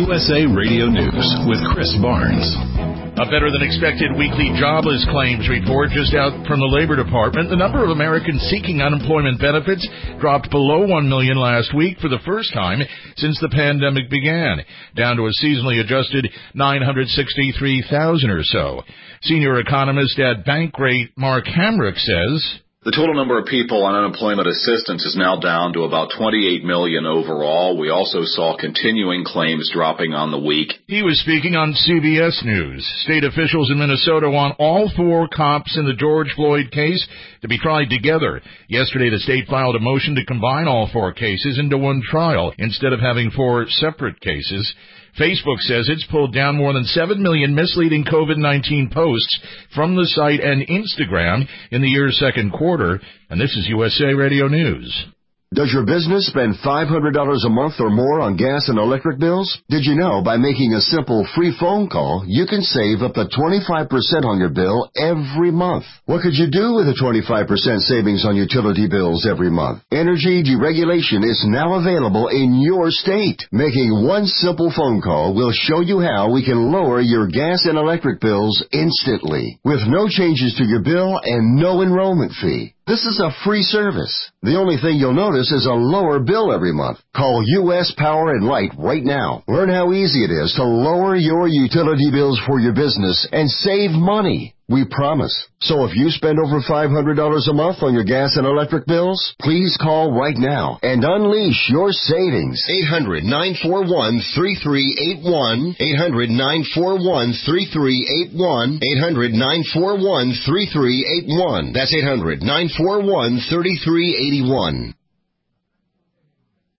USA Radio News with Chris Barnes. A better-than-expected weekly jobless claims report just out from the Labor Department. The number of Americans seeking unemployment benefits dropped below 1 million last week for the first time since the pandemic began, down to a seasonally adjusted 963,000 or so. Senior economist at Bankrate Mark Hamrick says, the total number of people on unemployment assistance is now down to about 28 million overall. We also saw continuing claims dropping on the week. He was speaking on CBS News. State officials in Minnesota want all 4 cops in the George Floyd case to be tried together. Yesterday, the state filed a motion to combine all 4 cases into one trial instead of having 4 separate cases. Facebook says it's pulled down more than 7 million misleading COVID-19 posts from the site and Instagram in the year's second quarter. And this is USA Radio News. Does your business spend $500 a month or more on gas and electric bills? Did you know by making a simple free phone call, you can save up to 25% on your bill every month? What could you do with a 25% savings on utility bills every month? Energy deregulation is now available in your state. Making one simple phone call will show you how we can lower your gas and electric bills instantly, with no changes to your bill and no enrollment fee. This is a free service. The only thing you'll notice is a lower bill every month. Call U.S. Power and Light right now. Learn how easy it is to lower your utility bills for your business and save money. We promise. So if you spend over $500 a month on your gas and electric bills, please call right now and unleash your savings. 800-941-3381. 800-941-3381. 800-941-3381. That's 800-941-3381.